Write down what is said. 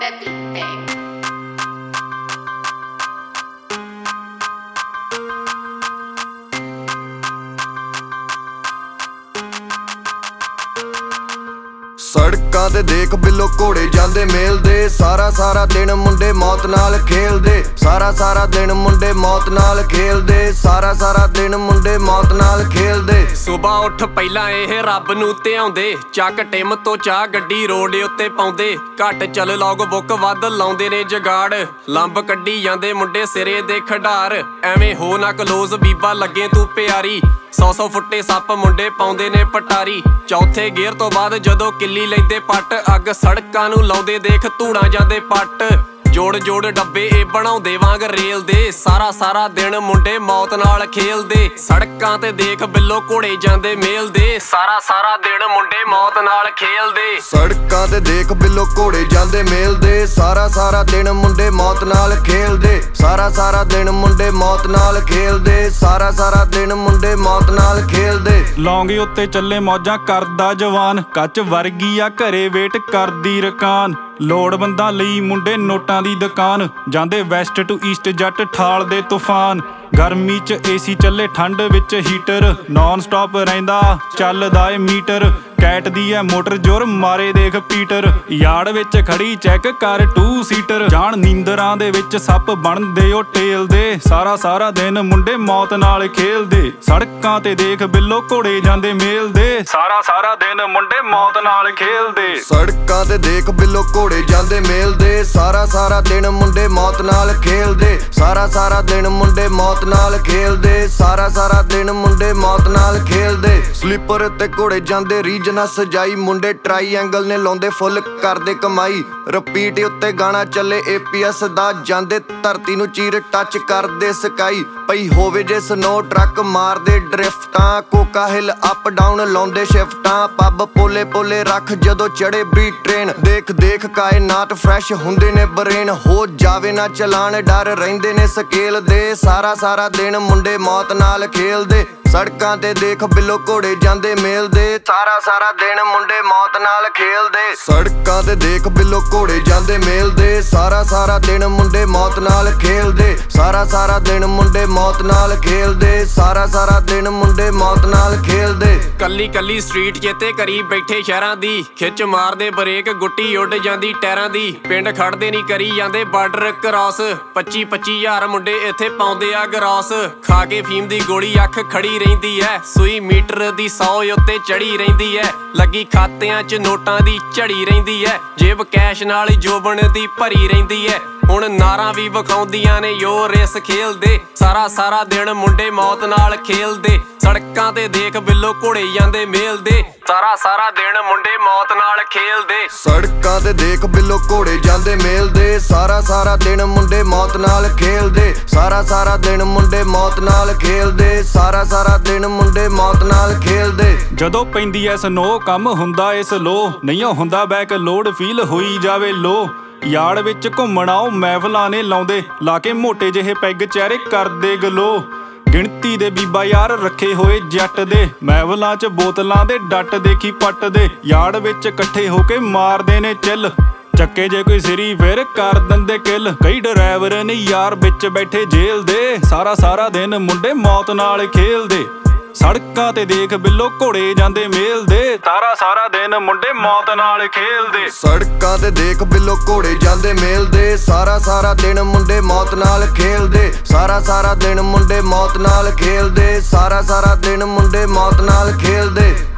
that beat, babe. ਸੜਕਾਂ ਤੇ ਦੇਖ ਬਿੱਲੋ ਘੋੜੇ ਜਾਂਦੇ ਮੇਲਦੇ ਸਾਰਾ ਦਿਨ ਮੁੰਡੇ ਮੌਤ ਨਾਲ ਖੇਲਦੇ ਸਾਰਾ ਦਿਨ ਮੁੰਡੇ ਮੌਤ ਨਾਲ ਖੇਲਦੇ ਸਾਰਾ ਦਿਨ ਮੁੰਡੇ ਮੌਤ ਨਾਲ ਖੇਲਦੇ। ਸੁਬਾ ਉੱਠ ਪਹਿਲਾਂ ਇਹ ਰੱਬ ਨੂੰ ਧਿਆਉਂਦੇ ਚੱਕ ਟਿਮ ਤੋਂ ਚਾਹ ਗੱਡੀ ਰੋਡ ਉੱਤੇ ਪਾਉਂਦੇ ਘੱਟ ਚੱਲ ਲੌਗ ਬੁੱਕ ਵੱਧ ਲਾਉਂਦੇ ਨੇ ਜਗਾੜ ਲੰਬ ਕੱਢੀ ਜਾਂਦੇ ਮੁੰਡੇ ਸਿਰੇ ਦੇ ਖਿਡਾਰ ਐਵੇਂ ਹੋ ਨਾ ਕਲੋਜ਼ ਬੀਬਾ ਲੱਗੇ ਤੂੰ ਪਿਆਰੀ 100 ਫੁੱਟੇ ਸੱਪ ਮੁੰਡੇ ਪਾਉਂਦੇ ਨੇ ਪਟਾਰੀ ਚੌਥੇ ਗੇਅਰ ਤੋਂ ਬਾਅਦ ਜਦੋਂ ਕਿੱਲੀ ਲੈਂਦੇ ਪੱਟ ਅੱਗ ਸੜਕਾਂ ਨੂੰ ਲਾਉਂਦੇ ਦੇਖ ਧੂੜਾਂ ਜਾਂਦੇ ਪੱਟ ਜੋੜ ਡੱਬੇ ਇਹ ਬਣਾਉਂਦੇ ਵਾਂਗ ਰੇਲ ਦੇ ਸਾਰਾ ਦਿਨ ਮੁੰਡੇ ਮੌਤ ਨਾਲ ਖੇਲਦੇ ਸੜਕਾਂ ਤੇ ਦੇਖ ਬਿੱਲੋ ਘੋੜੇ ਜਾਂਦੇ ਮੇਲ ਦੇ ਸਾਰਾ ਦਿਨ ਮੁੰਡੇ ਮੌਤ ਨਾਲ ਖੇਲਦੇ ਸੜਕਾਂ ਤੇ ਦੇਖ ਬਿੱਲੋ ਘੋੜੇ ਜਾਂਦੇ ਮੇਲਦੇ ਸਾਰਾ ਦਿਨ ਮੁੰਡੇ ਮੌਤ ਨਾਲ ਖੇਲਦੇ ਸਾਰਾ ਦਿਨ ਮੁੰਡੇ ਮੌਤ ਨਾਲ ਖੇਲਦੇ ਸਾਰਾ ਦਿਨ ਮੁੰਡੇ ਮੌਤ ਨਾਲ ਖੇਲਦੇ। ਲੌਂਗੇ ਉੱਤੇ ਚੱਲੇ ਮੌਜਾਂ ਕਰਦਾ ਜਵਾਨ ਕੱਚ ਵਰਗੀ ਆ ਘਰੇ ਵੇਟ ਕਰਦੀ ਰਕਾਨ ਲੋੜਵੰਦਾਂ ਲਈ ਮੁੰਡੇ ਨੋਟਾਂ ਦੀ ਦੁਕਾਨ ਜਾਂਦੇ ਵੈਸਟ ਟੂ ਈਸਟ ਜੱਟ ਠਾਲ ਦੇ ਤੂਫਾਨ ਗਰਮੀ 'ਚ ਏਸੀ ਚੱਲੇ ਠੰਡ ਵਿੱਚ ਹੀਟਰ ਨੌਨ ਸਟਾਪ ਰਹਿੰਦਾ ਚੱਲਦਾ ਏ ਮੀਟਰ ਕੈਟ ਦੀ ਐ ਮੋਟਰ ਜੁਰ ਮਾਰੇ ਦੇਖ ਪੀਟਰ ਯਾਰਡ ਵਿੱਚ ਖੜੀ ਚੈੱਕ ਕਰ 2 ਸੀਟਰ ਜਾਣ ਨੀਂਦਰਾਂ ਦੇ ਵਿੱਚ ਸੱਪ ਬਣਦੇ ਓ ਟੇਲ ਦੇ ਸਾਰਾ ਦਿਨ ਮੁੰਡੇ ਮੌਤ ਨਾਲ ਖੇਲਦੇ ਸੜਕਾਂ ਤੇ ਦੇਖ ਬਿੱਲੋ ਘੋੜੇ ਜਾਂਦੇ ਮੇਲ ਦੇ ਸਾਰਾ ਦਿਨ ਮੁੰਡੇ ਮੌਤ ਨਾਲ ਖੇਲਦੇ ਸੜਕਾਂ ਤੇ ਦੇਖ ਬਿੱਲੋ ਘੋੜੇ ਜਾਂਦੇ ਮੇਲਦੇ ਸਾਰਾ ਦਿਨ ਮੁੰਡੇ ਮੌਤ ਨਾਲ ਖੇਲਦੇ ਸਾਰਾ ਦਿਨ ਮੁੰਡੇ ਮੌਤ ਨਾਲ ਖੇਲਦੇ ਸਾਰਾ ਦਿਨ ਮੁੰਡੇ ਮੌਤ ਨਾਲ ਖੇਲਦੇ। ਸਲੀਪਰ ਤੇ ਘੋੜੇ ਜਾਂਦੇ ਰੀਜ ਨਾ ਸਜਾਈ ਮੁੰਡੇ ਟ੍ਰਾਈਐਂਗਲ ਨੇ ਲਾਉਂਦੇ ਫੁੱਲ ਕਰਦੇ ਕਮਾਈ ਰਿਪੀਟ ਉੱਤੇ ਗਾਣਾ ਚੱਲੇ APS ਦਾ ਜਾਂਦੇ ਧਰਤੀ ਨੂੰ ਚੀਰ ਟੱਚ ਕਰਦੇ ਸਕਾਈ ਪਈ ਹੋਵੇ ਜੇ ਸਨੋ ਟਰੱਕ ਮਾਰਦੇ ਡਰਿਫਟਾਂ ਕੋਕਾ ਹਿੱਲ ਅਪ ਡਾਊਨ ਲਾਉਂਦੇ ਸ਼ਿਫਟਾਂ ਪੱਬ ਪੋਲੇ ਰੱਖ ਜਦੋਂ ਚੜੇ ਵੀ ਟ੍ਰੇਨ ਦੇਖ ਕਾਇਨਾਤ ਫਰੈਸ਼ ਹੁੰਦੇ ਨੇ ਬਰੇਨ ਹੋ ਜਾਵੇ ਨਾ ਚਲਾਣ ਡਰ ਰਹਿੰਦੇ ਨੇ ਸਕੇਲ ਦੇ ਸਾਰਾ ਦਿਨ ਮੁੰਡੇ ਮੌਤ ਨਾਲ ਖੇਲਦੇ ਸੜਕਾਂ ਤੇ ਦੇਖ ਬਿੱਲੋ ਘੋੜੇ ਜਾਂਦੇ ਮੇਲਦੇ ਸਾਰਾ ਦਿਨ ਮੁੰਡੇ ਮੌਤ ਨਾਲ ਖੇਲਦੇ ਸੜਕਾਂ ਤੇ ਦੇਖ ਬਿੱਲੋ ਘੋੜੇ ਜਾਂਦੇ ਮੇਲਦੇ ਸਾਰਾ ਦਿਨ ਮੁੰਡੇ ਮੌਤ ਨਾਲ ਖੇਲਦੇ ਸਾਰਾ ਦਿਨ ਮੁੰਡੇ ਮੌਤ ਨਾਲ ਖੇਲਦੇ ਸਾਰਾ ਦਿਨ ਮੁੰਡੇ ਮੌਤ ਨਾਲ ਖੇਲਦੇ। ਕੱਲੀ ਸਟਰੀਟ ਚੇਤੇ ਕਰੀ ਬੈਠੇ ਸ਼ਹਿਰਾਂ ਦੀ ਖਿੱਚ ਮਾਰਦੇ ਬ੍ਰੇਕ ਗੁੱਟੀ ਉੱਡ ਜਾਂਦੀ ਟਾਇਰਾਂ ਦੀ ਪਿੰਡ ਖੜਦੇ ਨਹੀਂ ਕਰੀ ਜਾਂਦੇ ਬਾਰਡਰ ਕ੍ਰਾਸ 25,000 ਮੁੰਡੇ ਇੱਥੇ ਪਾਉਂਦੇ ਆ ਗਰਾਸ ਖਾ ਕੇ ਫੀਮ ਦੀ ਗੋਲੀ ਅੱਖ ਖੜੀ ਰਹਿੰਦੀ ਐ ਸੂਈ ਮੀਟਰ ਦੀ 100 ਉੱਤੇ ਚੜੀ ਰਹਿੰਦੀ ਐ ਲੱਗੀ ਖਾਤਿਆਂ 'ਚ ਨੋਟਾਂ ਦੀ ਝੜੀ ਰਹਿੰਦੀ ਐ ਜੇਬ ਕੈਸ਼ ਨਾਲ ਜੋਬਨ ਦੀ ਭਰੀ ਰਹਿੰਦੀ ਐ ਹੁਣ ਨਾਰਾਂ ਵੀ ਵਿਖਾਉਂਦੀਆਂ ਨੇ ਯੋ ਰੇਸ ਖੇਲਦੇ ਸਾਰਾ ਦਿਨ ਮੁੰਡੇ ਮੌਤ ਨਾਲ ਖੇਲਦੇ ਸੜਕਾਂ ਤੇ ਦੇਖ ਬਿੱਲੋ ਘੋੜੇ ਜਾਂਦੇ ਮੇਲਦੇ ਸਾਰਾ ਦਿਨ ਮੁੰਡੇ ਮੌਤ ਨਾਲ ਖੇਲਦੇ ਸੜਕਾਂ ਤੇ ਦੇਖ ਬਿੱਲੋ ਘੋੜੇ ਜਾਂਦੇ ਮੇਲਦੇ ਸਾਰਾ ਦਿਨ ਮੁੰਡੇ ਮੌਤ ਨਾਲ ਖੇਲਦੇ ਸਾਰਾ ਦਿਨ ਮੁੰਡੇ ਮੌਤ ਨਾਲ ਖੇਲਦੇ ਸਾਰਾ ਦਿਨ ਮੁੰਡੇ ਮੌਤ ਨਾਲ ਖੇਲਦੇ। ਜਦੋਂ ਪੈਂਦੀ ਐ ਸਨੋ ਕੰਮ ਹੁੰਦਾ ਏ ਸਲੋ ਨਹੀਂ ਹੁੰਦਾ ਬੈਕ ਲੋਡ ਫੀਲ ਹੋਈ ਜਾਵੇ ਲੋ ਯਾਰਡ ਵਿੱਚ ਘੁੰਮਣਾ ਮਹਿਫਲਾਂ ਨੇ ਲਾਉਂਦੇ ਲਾ ਕੇ ਮੋਟੇ ਜਿਹੇ ਪੈਗ ਚਿਹਰੇ ਕਰਦੇ ਗਲੋ ਗਿਣਤੀ ਦੇ ਬੀਬਾ ਯਾਰ ਰੱਖੇ ਹੋਏ ਜੱਟ ਦੇ ਮਹਿਫਲਾਂ 'ਚ ਬੋਤਲਾਂ ਦੇ ਡੱਟ ਦੇਖੀ ਪੱਟ ਦੇ ਯਾਰਡ ਵਿੱਚ ਇਕੱਠੇ ਹੋ ਕੇ ਮਾਰਦੇ ਨੇ ਚਿੱਲ ਚੱਕੇ ਜੇ ਕੋਈ ਸਿਰੀ ਫਿਰ ਕਰ ਦਿੰਦੇ ਕਿੱਲ ਕਈ ਡਰਾਈਵਰ ਨੇ ਯਾਰ ਵਿੱਚ ਬੈਠੇ ਜੇਲ੍ਹ ਦੇ ਸਾਰਾ ਦਿਨ ਮੁੰਡੇ ਮੌਤ ਨਾਲ ਖੇਲਦੇ ਸੜਕਾਂ ਤੇ ਦੇਖ ਬਿੱਲੋ ਘੋੜੇ ਜਾਂਦੇ ਮੇਲਦੇ ਸਾਰਾ ਦਿਨ ਮੁੰਡੇ ਮੌਤ ਨਾਲ ਖੇਲਦੇ ਸੜਕਾਂ ਤੇ ਦੇਖ ਬਿੱਲੋ ਘੋੜੇ ਜਾਂਦੇ ਮੇਲਦੇ ਸਾਰਾ ਦਿਨ ਮੁੰਡੇ ਮੌਤ ਨਾਲ ਖੇਲਦੇ ਸਾਰਾ ਦਿਨ ਮੁੰਡੇ ਮੌਤ ਨਾਲ ਖੇਲਦੇ ਸਾਰਾ ਦਿਨ ਮੁੰਡੇ ਮੌਤ ਨਾਲ ਖੇਲਦੇ।